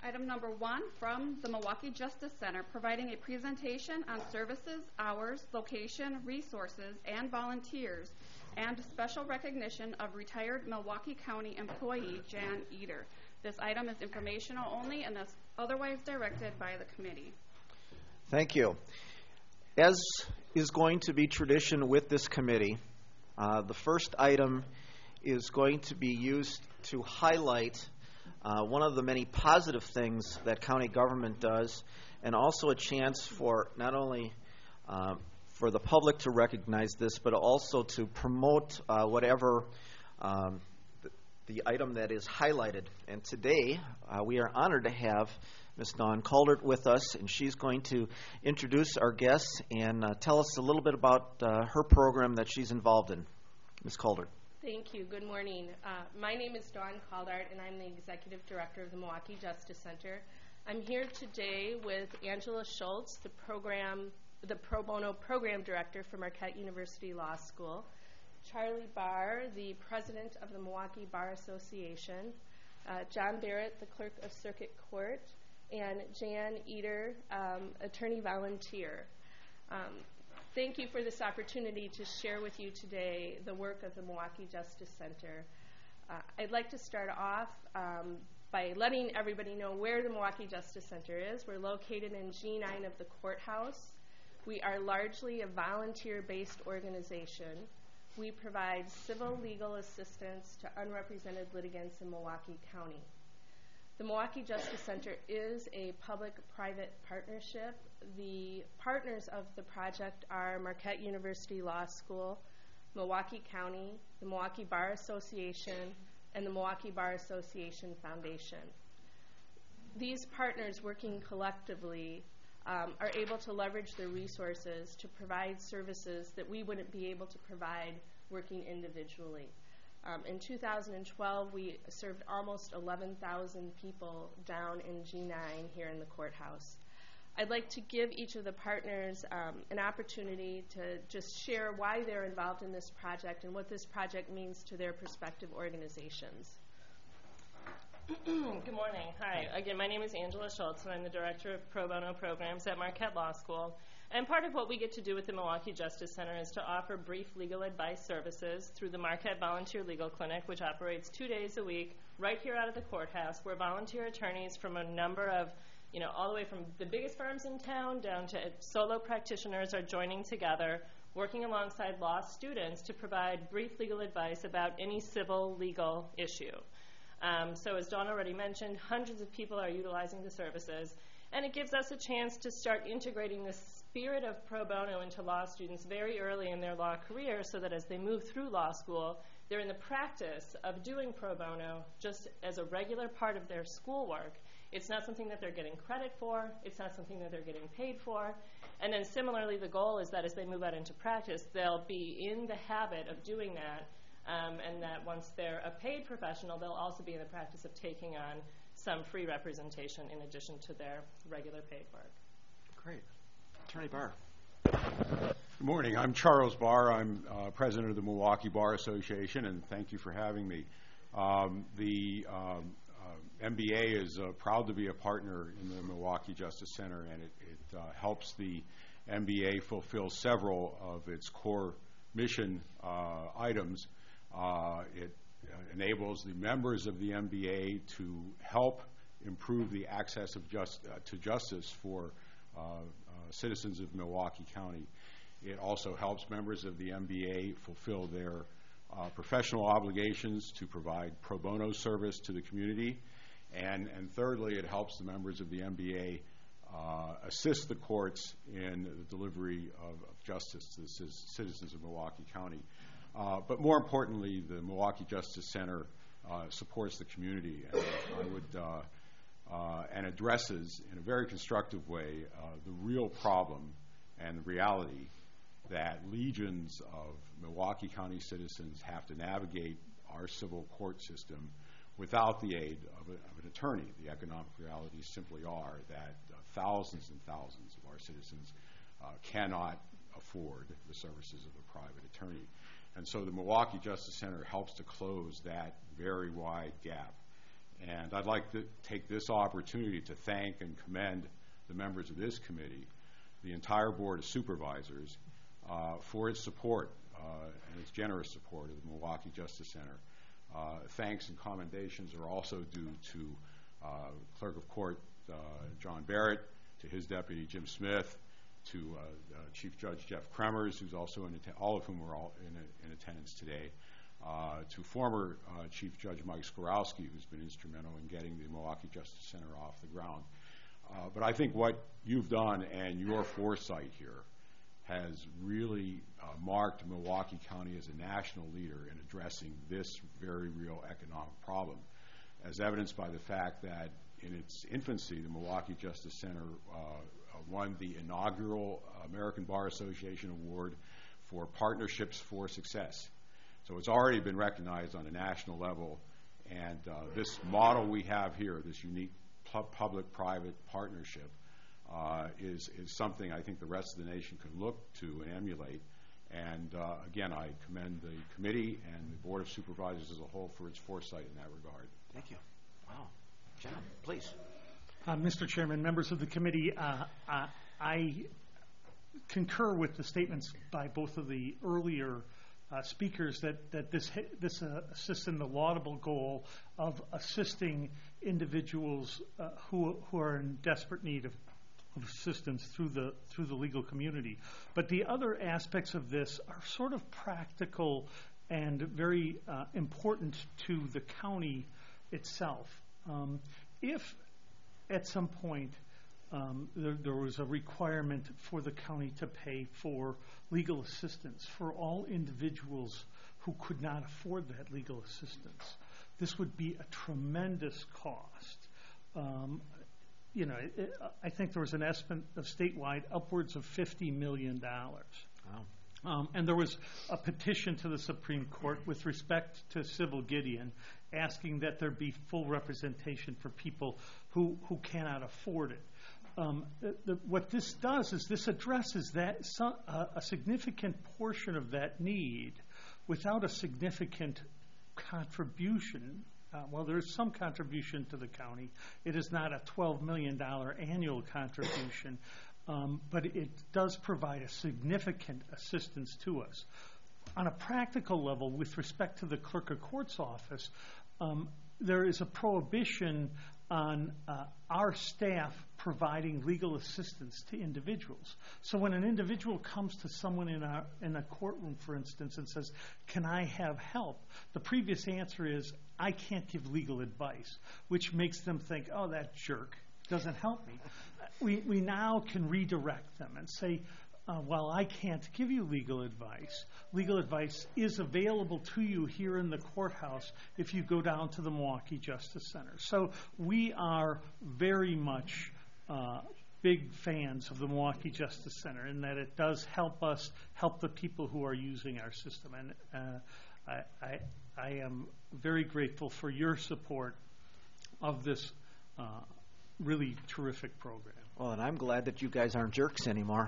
Item number 1 from the Milwaukee Justice Center, providing a presentation on services, hours, location, resources, and volunteers, and special recognition of retired Milwaukee County employee Jan Eder. This item is informational only and is otherwise directed by the committee. Thank you. As is going to be tradition with this committee, the first item is going to be used to highlight one of the many positive things that county government does, and also a chance for not only for the public to recognize this, but also to promote whatever the item that is highlighted. And today, we are honored to have Ms. Dawn Caldert with us, and she's going to introduce our guests and tell us a little bit about her program that she's involved in. Ms. Caldert. Thank you. Good morning. My name is Dawn Caldert, and I'm the Executive Director of the Milwaukee Justice Center. I'm here today with Angela Schultz, the Pro Bono Program Director for Marquette University Law School, Charlie Barr, the President of the Milwaukee Bar Association, John Barrett, the Clerk of Circuit Court, and Jan Eder, Attorney Volunteer. Thank you for this opportunity to share with you today the work of the Milwaukee Justice Center. I'd like to start off by letting everybody know where the Milwaukee Justice Center is. We're located in G9 of the courthouse. We are largely a volunteer-based organization. We provide civil legal assistance to unrepresented litigants in Milwaukee County. The Milwaukee Justice Center is a public-private partnership. The partners of the project are Marquette University Law School, Milwaukee County, the Milwaukee Bar Association, and the Milwaukee Bar Association Foundation. These partners, working collectively, are able to leverage their resources to provide services that we wouldn't be able to provide working individually. In 2012, we served almost 11,000 people down in G9 here in the courthouse. I'd like to give each of the partners an opportunity to just share why they're involved in this project and what this project means to their respective organizations. Good morning. Hi. Again, my name is Angela Schultz, and I'm the Director of Pro Bono Programs at Marquette Law School. And part of what we get to do with the Milwaukee Justice Center is to offer brief legal advice services through the Marquette Volunteer Legal Clinic, which operates 2 days a week right here out of the courthouse, where volunteer attorneys from a number of, all the way from the biggest firms in town down to solo practitioners are joining together, working alongside law students to provide brief legal advice about any civil legal issue. So as Dawn already mentioned, hundreds of people are utilizing the services, and it gives us a chance to start integrating this spirit of pro bono into law students very early in their law career, so that as they move through law school, they're in the practice of doing pro bono just as a regular part of their schoolwork. It's not something that they're getting credit for. It's not something that they're getting paid for. And then similarly, the goal is that as they move out into practice, they'll be in the habit of doing that, and that once they're a paid professional, they'll also be in the practice of taking on some free representation in addition to their regular paid work. Great. Attorney Barr. Good morning. I'm Charles Barr. I'm president of the Milwaukee Bar Association, and thank you for having me. The MBA is proud to be a partner in the Milwaukee Justice Center, and it helps the MBA fulfill several of its core mission items. It enables the members of the MBA to help improve the access to justice for citizens of Milwaukee County. It also helps members of the MBA fulfill their professional obligations to provide pro bono service to the community. And thirdly, it helps the members of the MBA assist the courts in the delivery of justice to the citizens of Milwaukee County. But more importantly, the Milwaukee Justice Center supports the community and addresses in a very constructive way the real problem and the reality that legions of Milwaukee County citizens have to navigate our civil court system without the aid of an attorney. The economic realities simply are that thousands and thousands of our citizens cannot afford the services of a private attorney. And so the Milwaukee Justice Center helps to close that very wide gap. And I'd like to take this opportunity to thank and commend the members of this committee, the entire Board of Supervisors, for its support and its generous support of the Milwaukee Justice Center. Thanks and commendations are also due to Clerk of Court John Barrett, to his deputy Jim Smith, to Chief Judge Jeff Kremers, who's also all of whom are all in attendance today, to former Chief Judge Mike Skorowski, who's been instrumental in getting the Milwaukee Justice Center off the ground. But I think what you've done and your foresight here has really marked Milwaukee County as a national leader in addressing this very real economic problem, as evidenced by the fact that in its infancy, the Milwaukee Justice Center won the inaugural American Bar Association Award for Partnerships for Success. So it's already been recognized on a national level, and this model we have here, this unique public-private partnership, is something I think the rest of the nation could look to and emulate. And again, I commend the committee and the Board of Supervisors as a whole for its foresight in that regard. Thank you. Wow. John, please. Mr. Chairman, members of the committee, I concur with the statements by both of the earlier speakers that this assists in the laudable goal of assisting individuals who are in desperate need of assistance through the legal community. But the other aspects of this are sort of practical and very important to the county itself. If at some point there was a requirement for the county to pay for legal assistance for all individuals who could not afford that legal assistance, this would be a tremendous cost. I think there was an estimate of statewide upwards of $50 million. Wow. And there was a petition to the Supreme Court with respect to Civil Gideon asking that there be full representation for people who cannot afford it. What this does is this addresses a significant portion of that need without a significant contribution. Well, there is some contribution to the county. It is not a $12 million annual contribution, but it does provide a significant assistance to us. On a practical level, with respect to the Clerk of Court's office, there is a prohibition on our staff providing legal assistance to individuals. So when an individual comes to someone in a courtroom, for instance, and says, "Can I have help?" the previous answer is, "I can't give legal advice," which makes them think, "Oh, that jerk doesn't help me." We now can redirect them and say, while I can't give you legal advice is available to you here in the courthouse if you go down to the Milwaukee Justice Center. So we are very much big fans of the Milwaukee Justice Center in that it does help us help the people who are using our system. And I am very grateful for your support of this really terrific program. Well, and I'm glad that you guys aren't jerks anymore.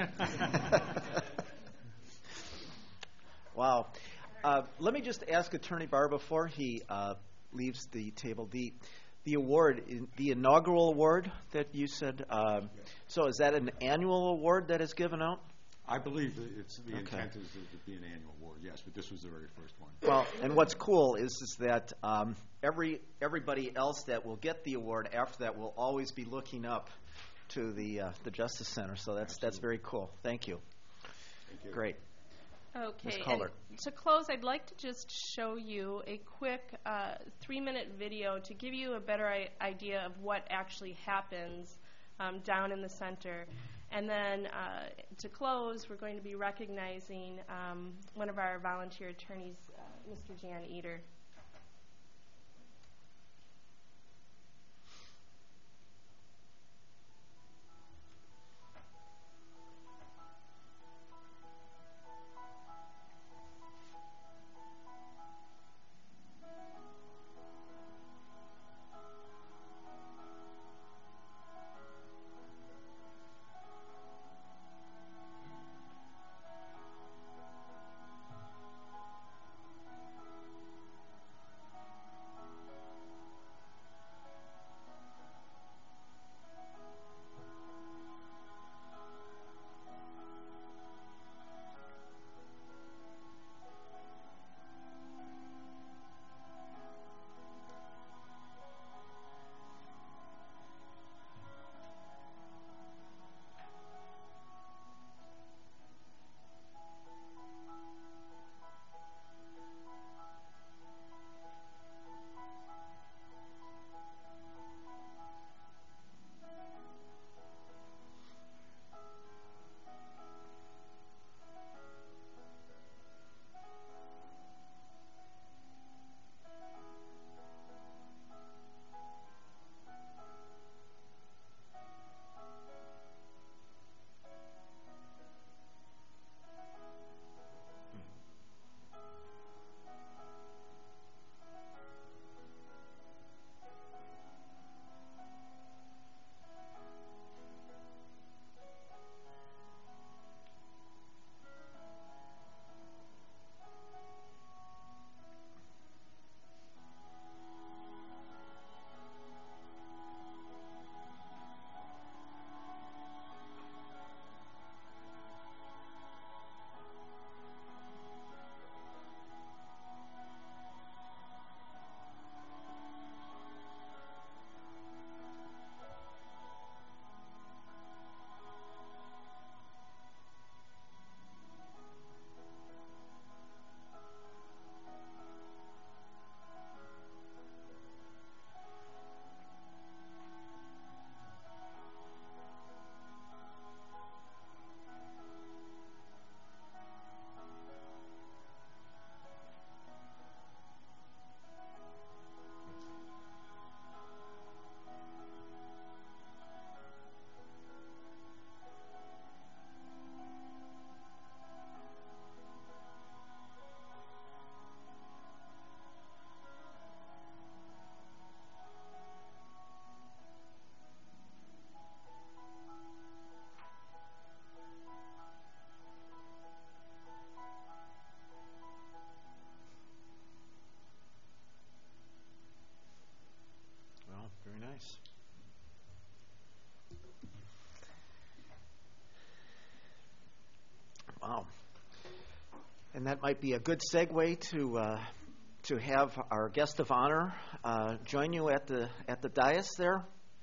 Wow. Let me just ask Attorney Barr before he leaves the table. The award, the inaugural award that you said, so is that an annual award that is given out? I believe that the intent is to be an annual award, yes, but this was the very first one. Well, and what's cool is that everybody else that will get the award after that will always be looking up to the Justice Center. So that's very cool. Thank you. Thank you. Great. Okay, Kohler. and to close, I'd like to just show you a quick 3-minute video to give you a better idea of what actually happens down in the center. And then to close, we're going to be recognizing one of our volunteer attorneys, Mr. Jan Eder. Very nice. Wow. And that might be a good segue to have our guest of honor join you at the dais there.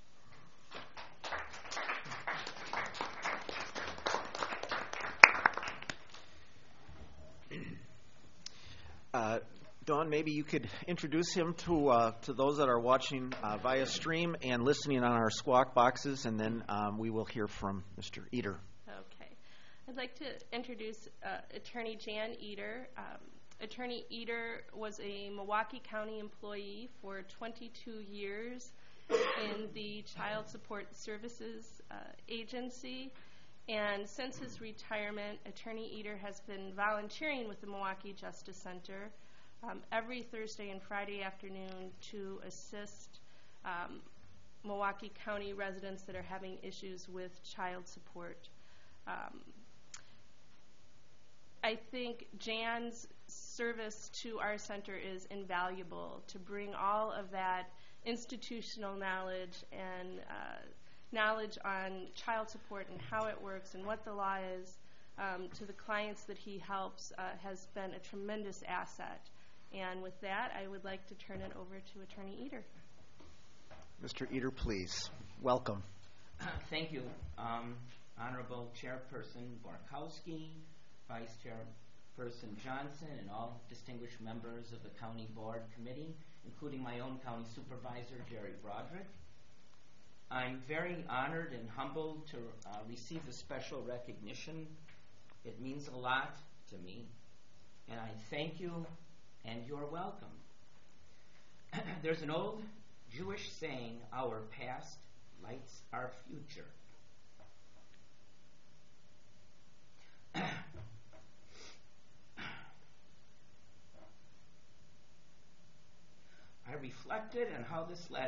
Dawn, maybe you could introduce him to those that are watching via stream and listening on our squawk boxes, and then we will hear from Mr. Eder. Okay. I'd like to introduce Attorney Jan Eder. Attorney Eder was a Milwaukee County employee for 22 years in the Child Support Services Agency. And since his retirement, Attorney Eder has been volunteering with the Milwaukee Justice Center every Thursday and Friday afternoon to assist Milwaukee County residents that are having issues with child support. I think Jan's service to our center is invaluable to bring all of that institutional knowledge and knowledge on child support and how it works and what the law is to the clients that he helps has been a tremendous asset. And with that, I would like to turn it over to Attorney Eder. Mr. Eder, please. Welcome. Thank you. Honorable Chairperson Borkowski, Vice Chairperson Johnson, and all distinguished members of the County Board Committee, including my own County Supervisor, Jerry Broderick. I'm very honored and humbled to receive this special recognition. It means a lot to me, and I thank you, and you're welcome. There's an old Jewish saying, our past lights our future. I reflected on how this led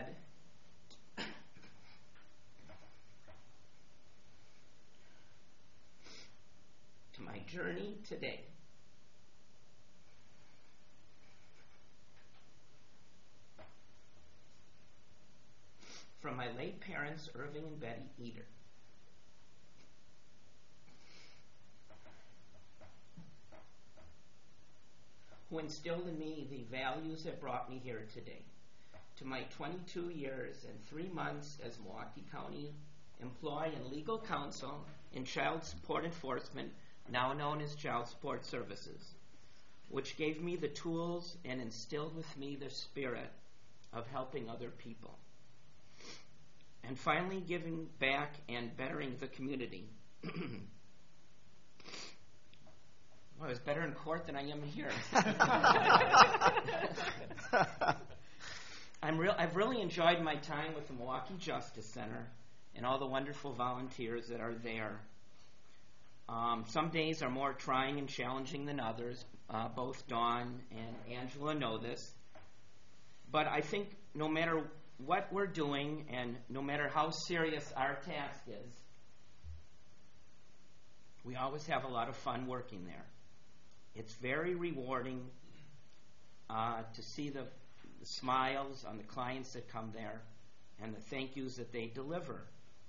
to my journey today. From my late parents, Irving and Betty Eder. Who instilled in me the values that brought me here today. To my 22 years and 3 months as Milwaukee County employee and legal counsel in child support enforcement, now known as Child Support Services, which gave me the tools and instilled with me the spirit of helping other people. And finally, giving back and bettering the community. Well, I was better in court than I am here. I've really enjoyed my time with the Milwaukee Justice Center and all the wonderful volunteers that are there. Some days are more trying and challenging than others. Both Dawn and Angela know this. But I think no matter what we're doing and no matter how serious our task is, we always have a lot of fun working there. It's very rewarding to see the smiles on the clients that come there and the thank yous that they deliver.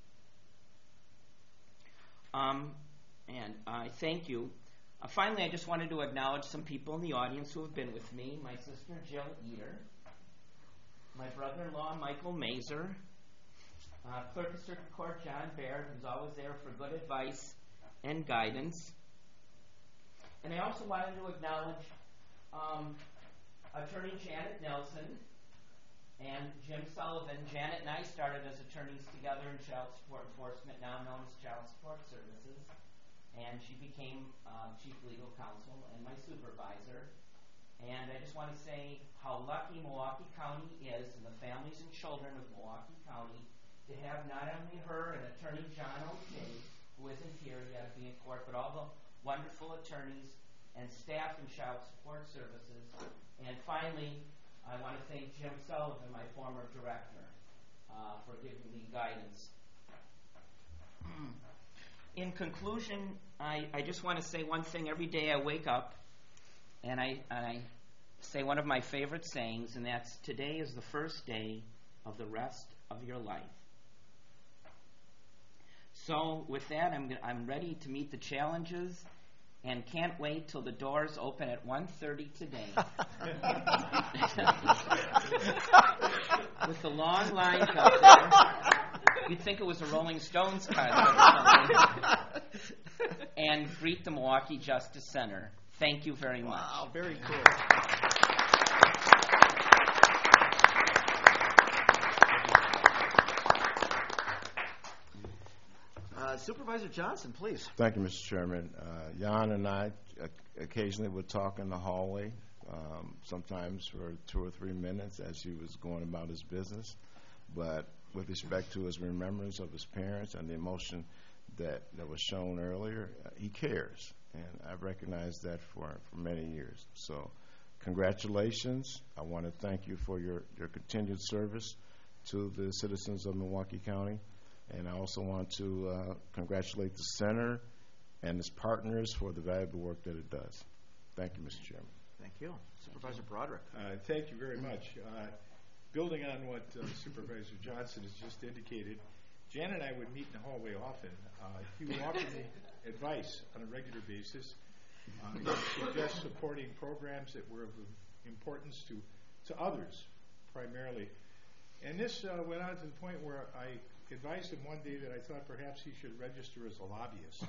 And I thank you. Finally, I just wanted to acknowledge some people in the audience who have been with me. My sister, Jill Eder. My brother-in-law, Michael Mazer. Clerk of Circuit Court, John Baird, who's always there for good advice and guidance. And I also wanted to acknowledge Attorney Janet Nelson and Jim Sullivan. Janet and I started as attorneys together in child support enforcement, now known as Child Support Services. And she became chief legal counsel and my supervisor. And I just want to say how lucky Milwaukee County is and the families and children of Milwaukee County to have not only her and Attorney John O'Kay, who isn't here yet being in court, but all the wonderful attorneys and staff in Child Support Services. And finally, I want to thank Jim Sullivan, my former director, for giving me guidance. In conclusion, I just want to say one thing. Every day I wake up and I say one of my favorite sayings, and that's, today is the first day of the rest of your life. So with that, I'm ready to meet the challenges and can't wait till the doors open at 1:30 today. With the long lines up there, you'd think it was a Rolling Stones concert or something. And greet the Milwaukee Justice Center. Thank you very much. Wow, very cool. Supervisor Johnson, please. Thank you, Mr. Chairman. Jan and I occasionally would talk in the hallway, sometimes for 2 or 3 minutes as he was going about his business. But with respect to his remembrance of his parents and the emotion that was shown earlier, he cares. And I've recognized that for many years. So congratulations. I want to thank you for your continued service to the citizens of Milwaukee County. And I also want to congratulate the center and its partners for the valuable work that it does. Thank you, Mr. Chairman. Thank you. Supervisor Broderick. Thank you very much. Building on what Supervisor Johnson has just indicated, Jan and I would meet in the hallway often. He would offer me advice on a regular basis. He would suggest supporting programs that were of importance to others, primarily. And this went on to the point where I advised him one day that I thought perhaps he should register as a lobbyist.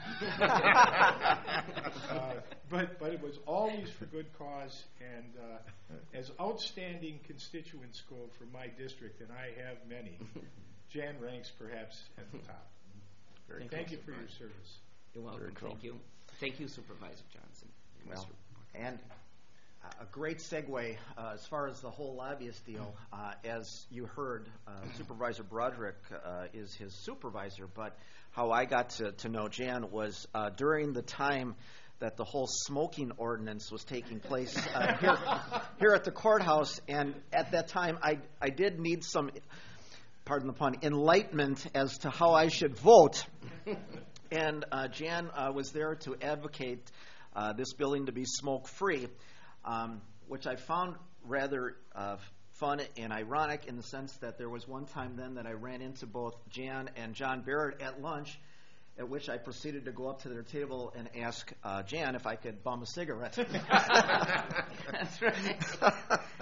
But it was always for good cause, and as outstanding constituents go for my district, and I have many, Jan ranks perhaps at the top. Thank you for your service. You're welcome. Cool. Thank you. Thank you, Supervisor Johnson. Well, and a great segue as far as the whole lobbyist deal. As you heard, Supervisor Broderick is his supervisor, but how I got to know Jan was during the time that the whole smoking ordinance was taking place here at the courthouse, and at that time I did need some, pardon the pun, enlightenment as to how I should vote. And Jan was there to advocate this building to be smoke-free, which I found rather fun and ironic in the sense that there was one time then that I ran into both Jan and John Barrett at lunch, at which I proceeded to go up to their table and ask Jan if I could bum a cigarette. That's right.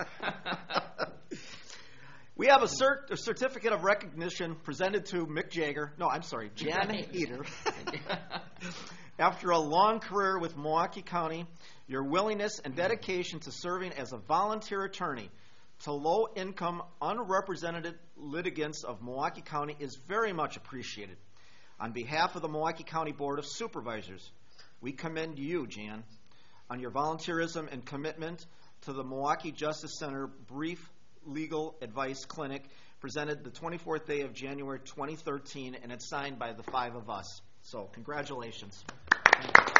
We have a certificate of recognition presented to Mick Jagger. No, I'm sorry, Jan Eder. After a long career with Milwaukee County, your willingness and dedication to serving as a volunteer attorney to low-income, unrepresented litigants of Milwaukee County is very much appreciated. On behalf of the Milwaukee County Board of Supervisors, we commend you, Jan, on your volunteerism and commitment to the Milwaukee Justice Center Brief Legal Advice Clinic, presented the 24th day of January 2013, and it's signed by the 5 of us. So, congratulations. Thank you.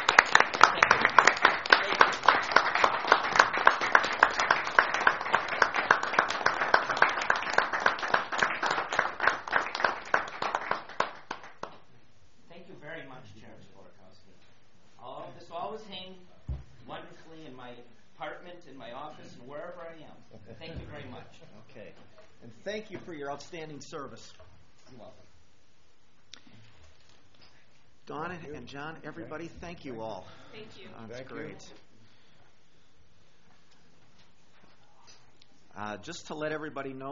Thank you very much, Chair Sporkowski. This always hangs wonderfully in my apartment, in my office, and wherever I am. Thank you very much. Okay. And thank you for your outstanding service. You're welcome. Dawn and John, everybody, thank you all. Thank you. That's great. Just to let everybody know,